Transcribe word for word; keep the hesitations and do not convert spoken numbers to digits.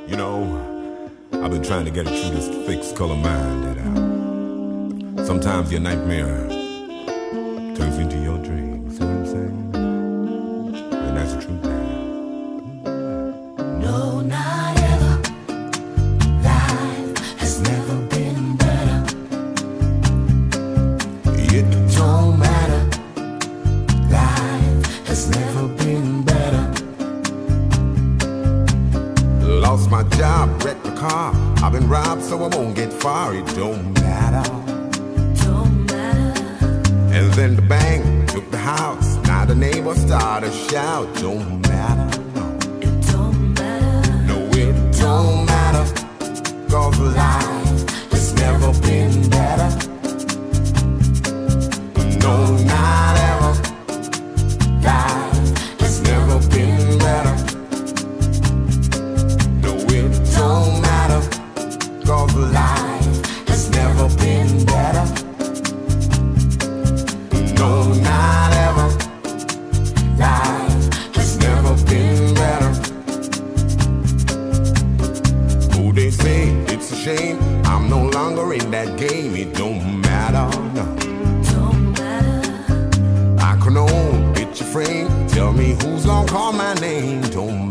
You know, I've been trying to get it through this fixed color mind that uh, sometimes your nightmare turns into your dream. See what I'm saying? And that's the truth. No, not ever. Life has never been better. It Don't matter. Life has never been better. lost my job, wrecked the car. I've been robbed, so I won't get far. It don't matter. Don't matter. And then the bank took the house. Now the neighbors start to shout. Don't matter. No, It don't matter. no, it don't matter. Cause life has never been better. No, not ever. Life has never been better. No, it don't matter. Cause life has never been better. No, not ever. Life has never been better. Oh, they say it's a shame I'm no longer in that game. It don't matter, no. Don't matter. I can own picture frame. Tell me who's gonna call my name. Don't